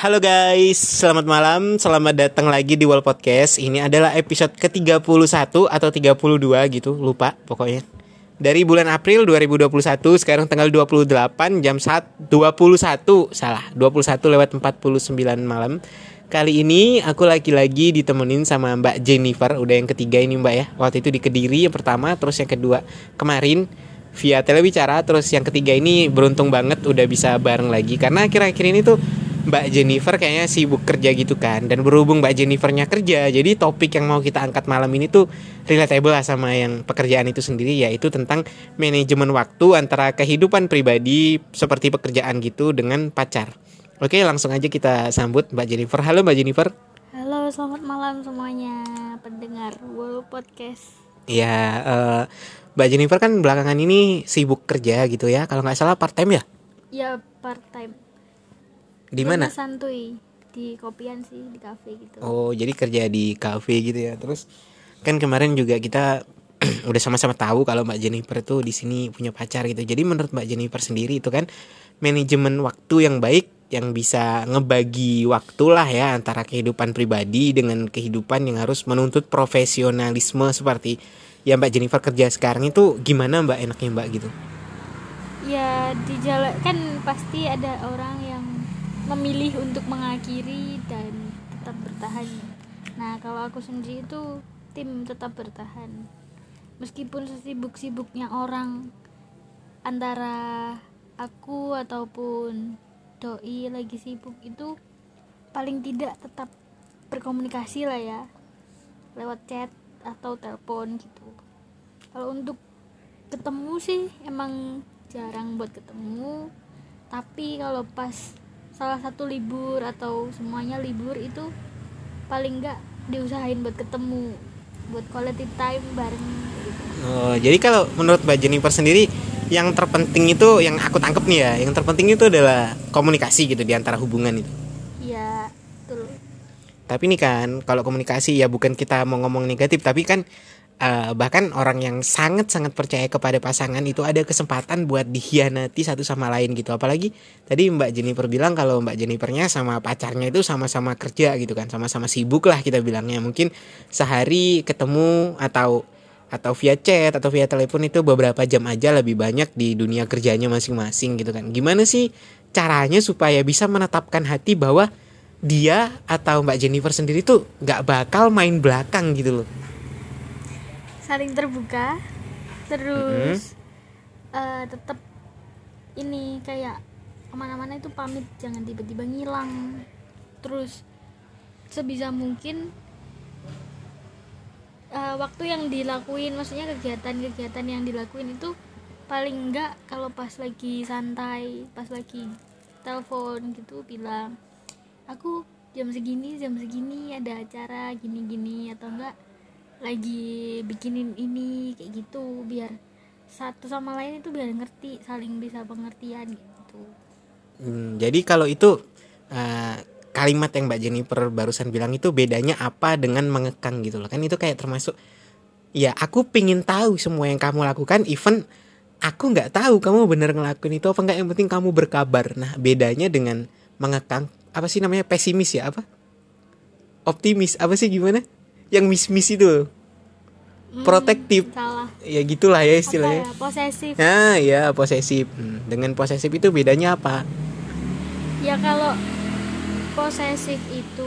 Halo guys, selamat malam, selamat datang lagi di Wall Podcast. Ini adalah episode ke-31 atau 32 gitu, lupa pokoknya. Dari bulan April 2021, sekarang tanggal 28 jam 21 lewat 49 malam. Kali ini aku lagi-lagi ditemenin sama Mbak Jennifer, udah yang ketiga ini Mbak ya. Waktu itu di Kediri yang pertama, terus yang kedua kemarin via telebicara, terus yang ketiga ini beruntung banget udah bisa bareng lagi. Karena akhir-akhir ini tuh Mbak Jennifer kayaknya sibuk kerja gitu kan. Dan berhubung Mbak Jennifernya kerja, jadi topik yang mau kita angkat malam ini tuh relatable lah sama yang pekerjaan itu sendiri, yaitu tentang manajemen waktu antara kehidupan pribadi seperti pekerjaan gitu dengan pacar. Oke, langsung aja kita sambut Mbak Jennifer. Halo Mbak Jennifer. Halo, selamat malam semuanya pendengar World Podcast. Ya, Mbak Jennifer kan belakangan ini sibuk kerja gitu ya. Kalau nggak salah part time ya? Ya, part time. Di mana? Santuy, di kopian sih, di kafe gitu. Oh, jadi kerja di kafe gitu ya. Terus kan kemarin juga kita udah sama-sama tahu kalau Mbak Jennifer tuh di sini punya pacar gitu. Jadi menurut Mbak Jennifer sendiri itu kan manajemen waktu yang baik yang bisa ngebagi waktu lah ya antara kehidupan pribadi dengan kehidupan yang harus menuntut profesionalisme seperti ya Mbak Jennifer kerja sekarang itu gimana Mbak, enaknya Mbak gitu? Ya, di jalan kan pasti ada orang yang memilih untuk mengakhiri dan tetap bertahan. Nah, kalau aku sendiri itu tim tetap bertahan. Meskipun sesibuk-sibuknya orang, antara aku ataupun doi lagi sibuk itu paling tidak tetap berkomunikasi lah ya, lewat chat atau telepon gitu. Kalau untuk ketemu sih emang jarang buat ketemu, tapi kalau pas salah satu libur atau semuanya libur itu paling enggak diusahain buat ketemu, buat quality time bareng gitu. Oh, jadi kalau menurut Mbak Jennifer sendiri yang terpenting itu yang aku tangkep nih ya, yang terpenting itu adalah komunikasi gitu di antara hubungan itu. Iya, betul. Tapi nih kan kalau komunikasi ya bukan kita mau ngomong negatif, tapi kan bahkan orang yang sangat-sangat percaya kepada pasangan itu ada kesempatan buat dikhianati satu sama lain gitu. Apalagi tadi Mbak Jennifer bilang kalau Mbak Jennifernya sama pacarnya itu sama-sama kerja gitu kan, sama-sama sibuk lah kita bilangnya. Mungkin sehari ketemu atau via chat atau via telepon itu beberapa jam aja lebih banyak di dunia kerjanya masing-masing gitu kan. Gimana sih caranya supaya bisa menetapkan hati bahwa dia atau Mbak Jennifer sendiri tuh gak bakal main belakang gitu loh? Saling terbuka, terus tetap ini kayak kemana-mana itu pamit, jangan tiba-tiba ngilang. Terus sebisa mungkin waktu yang dilakuin, maksudnya kegiatan-kegiatan yang dilakuin itu paling enggak kalau pas lagi santai, pas lagi telepon gitu bilang aku jam segini ada acara gini-gini, atau enggak lagi bikinin ini kayak gitu, biar satu sama lain itu biar ngerti, saling bisa pengertian gitu. Jadi kalau itu kalimat yang Mbak Jennifer barusan bilang itu bedanya apa dengan mengekang gitu loh. Kan itu kayak termasuk ya aku pingin tahu semua yang kamu lakukan, even aku gak tahu kamu bener ngelakuin itu apa enggak, yang penting kamu berkabar. Nah bedanya dengan mengekang, apa sih namanya, pesimis ya, apa optimis, apa sih gimana yang miss itu, protektif, salah ya gitulah ya istilahnya. posesif. Nah ya posesif. Dengan posesif itu bedanya apa? Ya kalau posesif itu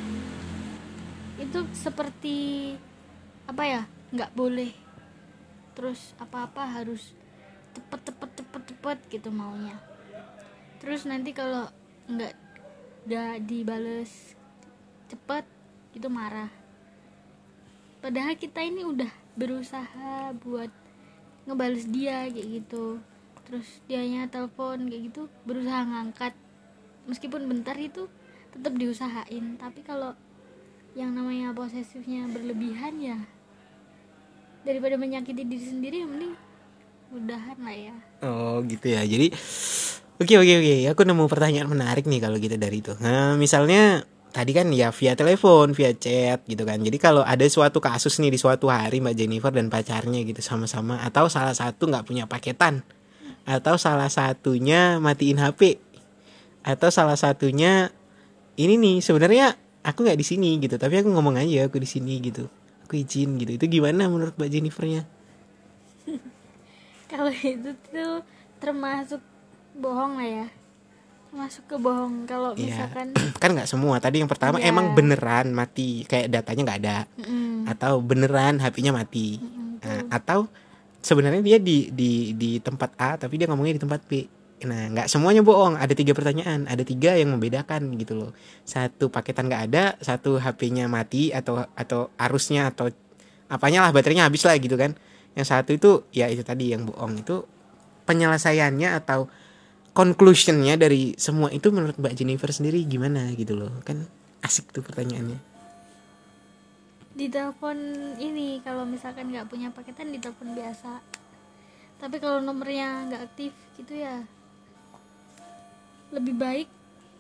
seperti apa ya, nggak boleh terus apa-apa harus cepet gitu maunya. Terus nanti kalau nggak dibales cepet itu marah, padahal kita ini udah berusaha buat ngebales dia kayak gitu. Terus dianya telepon kayak gitu, berusaha ngangkat meskipun bentar, itu tetap diusahain. Tapi kalau yang namanya posesifnya berlebihan, ya daripada menyakiti diri sendiri, yang mending udahan lah ya. Oh gitu ya. Jadi oke, aku nemu pertanyaan menarik nih kalau gitu dari itu. Nah misalnya tadi kan ya via telepon, via chat gitu kan. Jadi kalau ada suatu kasus nih di suatu hari Mbak Jennifer dan pacarnya gitu sama-sama, atau salah satu gak punya paketan, atau salah satunya matiin HP, atau salah satunya ini nih sebenarnya aku nggak di sini gitu, tapi aku ngomong aja aku di sini gitu, aku izin gitu. Itu gimana menurut Mbak Jennifernya? Kalau itu tuh termasuk bohong lah ya, masuk ke bohong kalau Iya. misalkan. Kan nggak semua. Tadi yang pertama emang Iya. beneran mati, kayak datanya nggak ada, Mm-mm. atau beneran HP-nya mati. Nah, Tuh. atau sebenarnya dia di tempat A tapi dia ngomongnya di tempat B. Nah, nggak semuanya bohong. Ada 3 pertanyaan, ada 3 yang membedakan gitu loh. Satu paketan nggak ada, satu HP-nya mati atau arusnya atau apanya lah, baterainya habis lah gitu kan. Yang satu itu ya itu tadi yang bohong. Itu penyelesaiannya atau conclusionnya dari semua itu menurut Mbak Jennifer sendiri gimana gitu loh. Kan asik tuh pertanyaannya. Di telepon ini kalau misalkan nggak punya paketan di telepon biasa, tapi kalau nomornya nggak aktif gitu ya lebih baik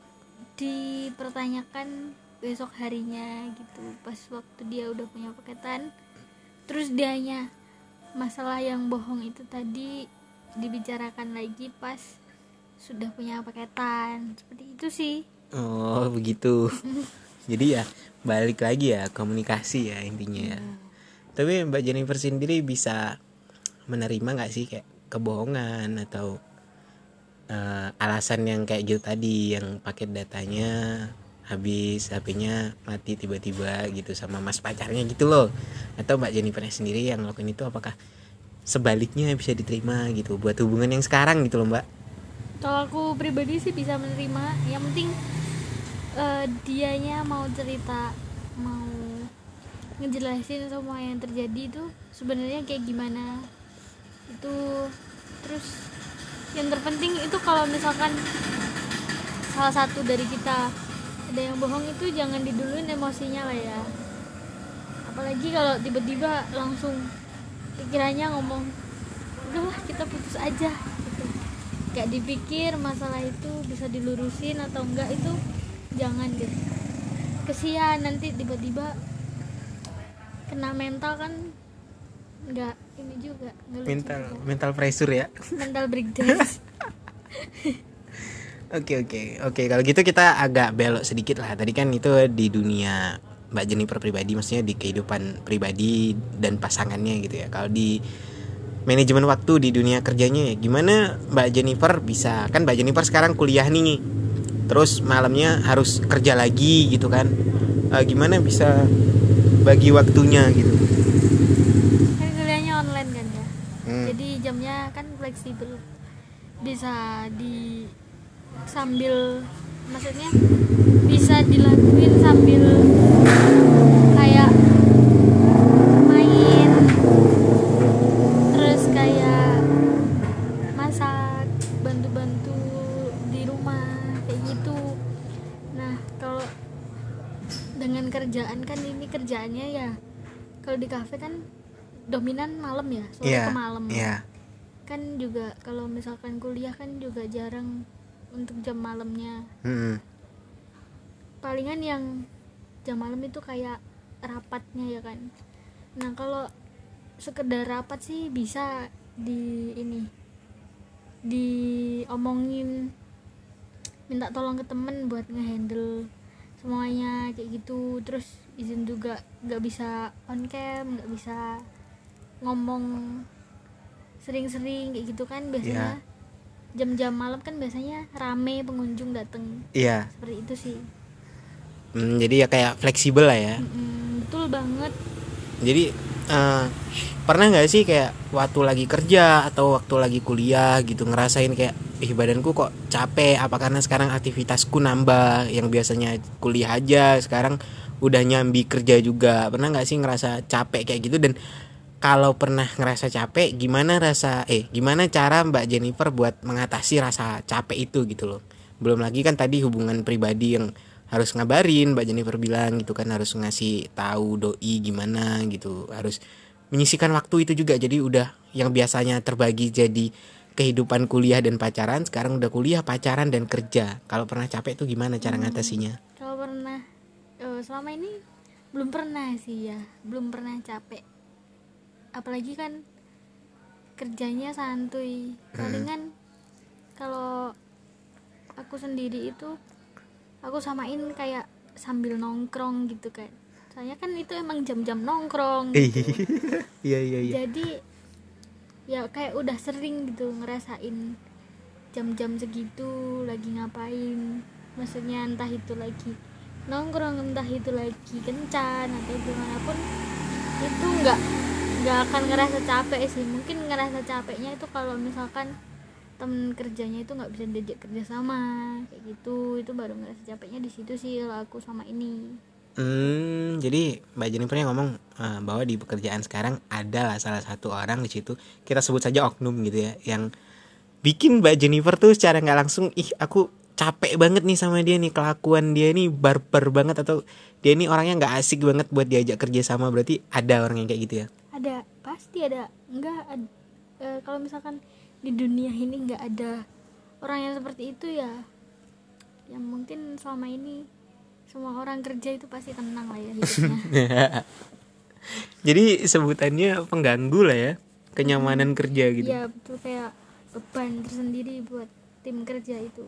dipertanyakan besok harinya gitu, pas waktu dia udah punya paketan. Terus dianya masalah yang bohong itu tadi dibicarakan lagi pas sudah punya paketan, seperti itu sih. Oh, begitu. Jadi ya balik lagi ya komunikasi ya intinya ya. Tapi Mbak Jennifer sendiri bisa menerima nggak sih kayak kebohongan atau alasan yang kayak gitu tadi, yang paket datanya habis, HP-nya mati tiba-tiba gitu sama mas pacarnya gitu loh. Atau Mbak Jennifer sendiri yang ngelakuin itu, apakah sebaliknya bisa diterima gitu buat hubungan yang sekarang gitu loh Mbak? Kalau aku pribadi sih bisa menerima, yang penting dianya mau cerita, mau ngejelasin semua yang terjadi itu sebenarnya kayak gimana itu. Terus yang terpenting itu kalau misalkan salah satu dari kita ada yang bohong itu jangan diduluin emosinya lah ya, apalagi kalau tiba-tiba langsung pikirannya ngomong udahlah kita putus aja gitu, gak dipikir masalah itu bisa dilurusin atau enggak, itu jangan deh, kesian nanti tiba-tiba kena mental kan, nggak ini juga, nggak lucu juga. Mental pressure ya. Mental breakdown. Oke, kalau gitu kita agak belok sedikit lah. Tadi kan itu di dunia Mbak Jennifer pribadi, maksudnya di kehidupan pribadi dan pasangannya gitu ya. Kalau di manajemen waktu di dunia kerjanya ya, gimana Mbak Jennifer bisa, kan Mbak Jennifer sekarang kuliah nih, terus malamnya harus kerja lagi gitu kan. Gimana bisa bagi waktunya gitu? Kan kuliahnya online kan ya, Hmm. jadi jamnya kan fleksibel, bisa di sambil, maksudnya bisa dilakuin sambil kayak main, terus kayak masak, bantu-bantu di rumah kayak gitu. Nah kalau dengan kerjaan kan, ini kerjaannya ya kalau di kafe kan dominan malam ya, sore Iya. ke malam. Iya. Kan juga kalau misalkan kuliah kan juga jarang untuk jam malamnya, Hmm. palingan yang jam malam itu kayak rapatnya ya kan. Nah kalau sekedar rapat sih bisa di ini, diomongin, minta tolong ke temen buat ngehandle semuanya kayak gitu. Terus izin juga, nggak bisa on cam, nggak bisa ngomong sering-sering kayak gitu kan biasanya. Jam-jam malam kan biasanya rame pengunjung dateng, Iya. seperti itu sih. Jadi ya kayak fleksibel lah ya. Betul banget. Jadi pernah nggak sih kayak waktu lagi kerja atau waktu lagi kuliah gitu ngerasain kayak badanku kok capek, apa karena sekarang aktivitasku nambah, yang biasanya kuliah aja sekarang udah nyambi kerja juga. Pernah nggak sih ngerasa capek kayak gitu? Dan kalau pernah ngerasa capek, gimana cara Mbak Jennifer buat mengatasi rasa capek itu gitu loh? Belum lagi kan tadi hubungan pribadi yang harus ngabarin, Mbak Jennifer bilang gitu kan, harus ngasih tahu doi gimana gitu, harus menyisihkan waktu itu juga. Jadi udah yang biasanya terbagi jadi kehidupan kuliah dan pacaran, sekarang udah kuliah, pacaran dan kerja. Kalau pernah capek tuh gimana cara ngatasinya? Kalau pernah, selama ini belum pernah sih ya, belum pernah capek. Apalagi kan kerjanya santuy. Palingan kalau aku sendiri itu aku samain kayak sambil nongkrong gitu kan, soalnya kan itu emang jam-jam nongkrong gitu. Iya iya iya. Jadi ya kayak udah sering gitu ngerasain jam-jam segitu lagi ngapain, maksudnya entah itu lagi nongkrong, entah itu lagi kencan atau gimana pun, itu nggak akan ngerasa capek sih. Mungkin ngerasa capeknya itu kalau misalkan temen kerjanya itu nggak bisa diajak kerja sama kayak gitu, itu baru ngerasa capeknya di situ sih kalau aku sama ini. Jadi Mbak Jennifer yang ngomong bahwa di pekerjaan sekarang ada lah salah satu orang di situ, kita sebut saja oknum gitu ya, yang bikin Mbak Jennifer tuh secara nggak langsung, aku capek banget nih sama dia nih, kelakuan dia nih barbar banget, atau dia nih orangnya nggak asik banget buat diajak kerja sama. Berarti ada orang yang kayak gitu ya? Ada, pasti ada. Kalau misalkan di dunia ini nggak ada orang yang seperti itu ya, yang mungkin selama ini semua orang kerja itu pasti tenang lah ya hidupnya. Jadi sebutannya pengganggu lah ya, kenyamanan kerja gitu. Iya betul, kayak beban tersendiri buat tim kerja itu.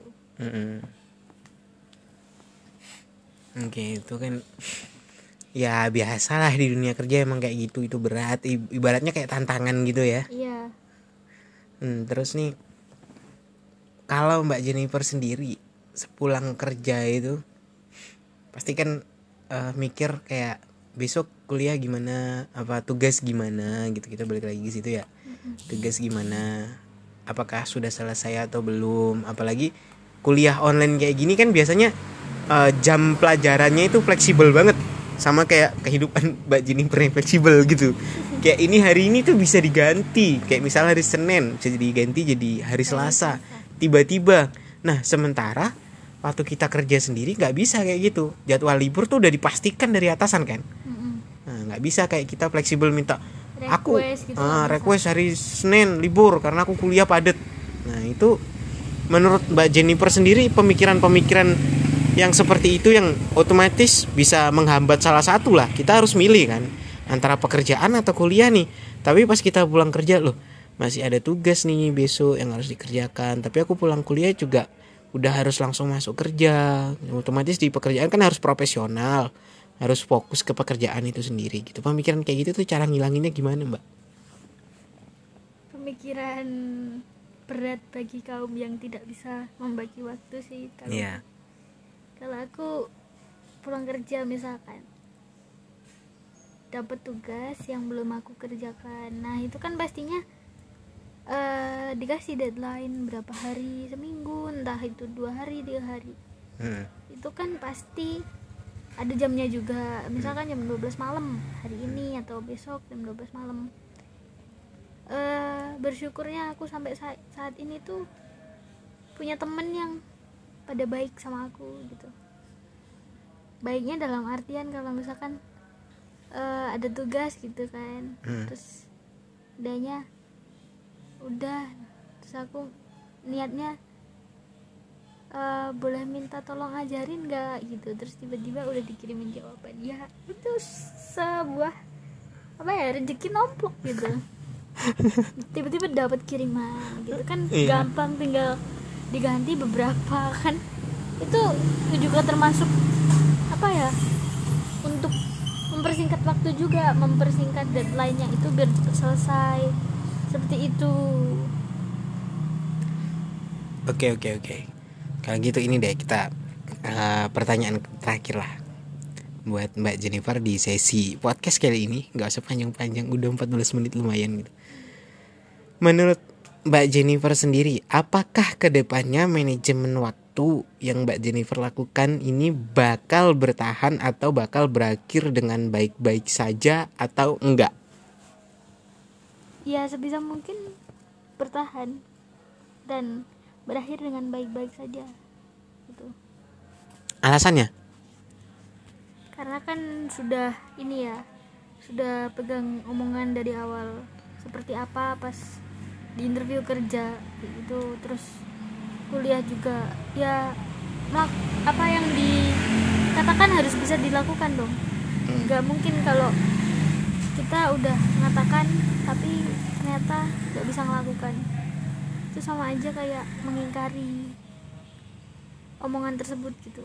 Oke, itu kan ya biasalah di dunia kerja, emang kayak gitu, itu berat, ibaratnya kayak tantangan gitu ya. Iya. Terus nih, kalau Mbak Jennifer sendiri sepulang kerja itu pasti kan mikir kayak besok kuliah gimana, apa tugas gimana gitu, kita balik lagi ke situ ya. Tugas gimana, apakah sudah selesai atau belum, apalagi kuliah online kayak gini kan biasanya jam pelajarannya itu fleksibel banget, sama kayak kehidupan Mbak Jennifer yang fleksibel gitu. Kayak ini hari ini tuh bisa diganti, kayak misalnya hari Senin bisa diganti jadi hari Selasa tiba-tiba. Nah sementara waktu kita kerja sendiri nggak bisa kayak gitu, jadwal libur tuh udah dipastikan dari atasan kan. Nah nggak bisa kayak kita fleksibel minta aku Gitu request hari Senin libur karena aku kuliah padet. Nah itu menurut Mbak Jennifer sendiri, pemikiran-pemikiran yang seperti itu yang otomatis bisa menghambat salah satu lah. Kita harus milih kan antara pekerjaan atau kuliah nih, tapi pas kita pulang kerja loh masih ada tugas nih besok yang harus dikerjakan, tapi aku pulang kuliah juga udah harus langsung masuk kerja. Otomatis di pekerjaan kan harus profesional, harus fokus ke pekerjaan itu sendiri gitu. Pemikiran kayak gitu tuh cara ngilanginnya gimana Mbak? Pemikiran berat bagi kaum yang tidak bisa membagi waktu sih. Kalau aku pulang kerja misalkan dapat tugas yang belum aku kerjakan, nah itu kan pastinya dikasih deadline berapa hari, seminggu, entah itu 2 hari 3 hari. Itu kan pasti ada jamnya juga, misalkan jam 12 malam hari ini atau besok jam 12 malam. Bersyukurnya aku sampai saat ini tuh punya temen yang pada baik sama aku gitu. Baiknya dalam artian kalau misalkan ada tugas gitu kan, terus udahnya udah, terus aku niatnya boleh minta tolong ajarin gak gitu, terus tiba-tiba udah dikirimin jawaban, ya itu sebuah rezeki nomplok gitu. Tiba-tiba dapat kiriman gitu kan. Gampang, tinggal diganti beberapa kan, itu juga termasuk untuk mempersingkat waktu juga, mempersingkat deadline-nya itu biar cepat selesai, seperti itu. Oke. Kalau gitu ini deh kita pertanyaan terakhir lah buat Mbak Jennifer di sesi podcast kali ini. Gak usah panjang-panjang, udah 14 menit lumayan gitu. Menurut Mbak Jennifer sendiri, apakah kedepannya manajemen waktu yang Mbak Jennifer lakukan ini bakal bertahan atau bakal berakhir dengan baik-baik saja atau enggak? Ya sebisa mungkin bertahan dan berakhir dengan baik-baik saja gitu. Alasannya? Karena kan sudah pegang omongan dari awal seperti apa pas di interview kerja gitu, terus kuliah juga ya, apa yang dikatakan harus bisa dilakukan dong. Gak mungkin kalau kita udah mengatakan tapi ternyata gak bisa melakukan, itu sama aja kayak mengingkari. omongan tersebut gitu.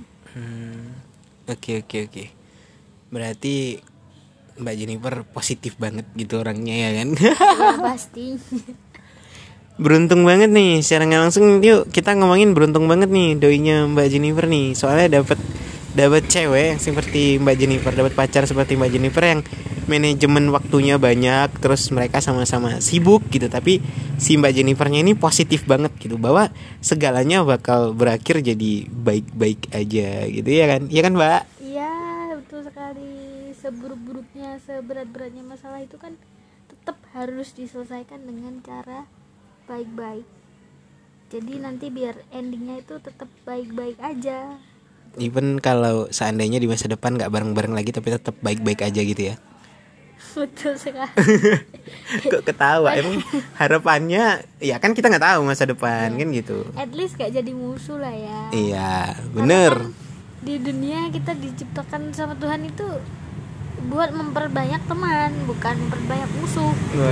Oke. Berarti Mbak Jennifer positif banget gitu orangnya ya kan? Ya pasti. Beruntung banget nih, secara nggak langsung yuk kita ngomongin beruntung banget nih doinya Mbak Jennifer nih. Soalnya dapat cewek yang seperti Mbak Jennifer, dapat pacar seperti Mbak Jennifer yang manajemen waktunya banyak, terus mereka sama-sama sibuk gitu. Tapi si Mbak Jennifernya ini positif banget gitu, bahwa segalanya bakal berakhir jadi baik-baik aja gitu ya kan? Iya kan Mbak? Iya, betul sekali. Seburuk-buruknya, seberat-beratnya masalah itu kan tetap harus diselesaikan dengan cara baik-baik. Jadi nanti biar endingnya itu tetap baik-baik aja. Even kalau seandainya di masa depan nggak bareng-bareng lagi tapi tetap baik-baik aja gitu ya. Betul sekali. Kok ketawa? Emang harapannya ya kan kita nggak tahu masa depan kan gitu. At least gak jadi musuh lah ya. Iya, Karena bener. kan di dunia kita diciptakan sama Tuhan itu buat memperbanyak teman, bukan memperbanyak musuh.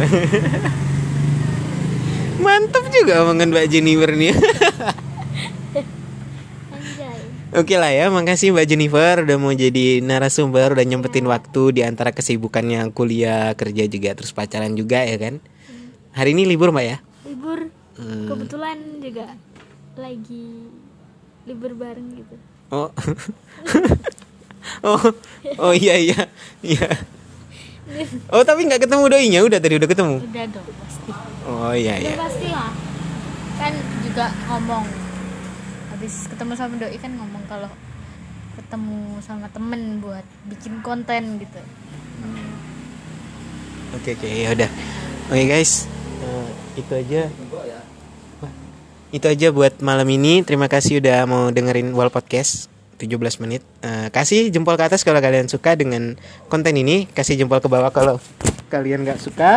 Mantap juga omongan Mbak Jennifer nih. Anjay. Oke lah ya, makasih Mbak Jennifer udah mau jadi narasumber, udah nyempetin waktu di antara kesibukannya kuliah, kerja juga, terus pacaran juga ya kan. Hari ini libur Mbak ya? Libur. Kebetulan juga lagi libur bareng gitu. Oh. oh iya. Oh tapi nggak ketemu doinya, udah ketemu. Udah dong pasti. Oh iya. Udah pasti lah. Kan juga ngomong habis ketemu sama doi kan ngomong kalau ketemu sama temen buat bikin konten gitu. Oke ya udah. Oke guys, itu aja. Itu aja buat malam ini. Terima kasih udah mau dengerin Wal Podcast 17 menit. Kasih jempol ke atas kalau kalian suka dengan konten ini. Kasih jempol ke bawah kalau kalian gak suka.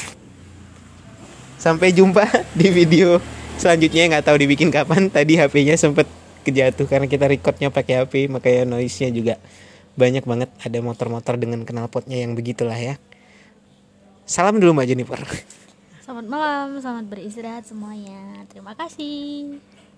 Sampai jumpa di video selanjutnya. Nggak tahu dibikin kapan. Tadi HP-nya sempet kejatuh karena kita recordnya pakai HP, makanya noise-nya juga banyak banget. Ada motor-motor dengan knalpotnya yang begitulah ya. Salam dulu Mbak Jennifer. Selamat malam, selamat beristirahat semuanya. Terima kasih.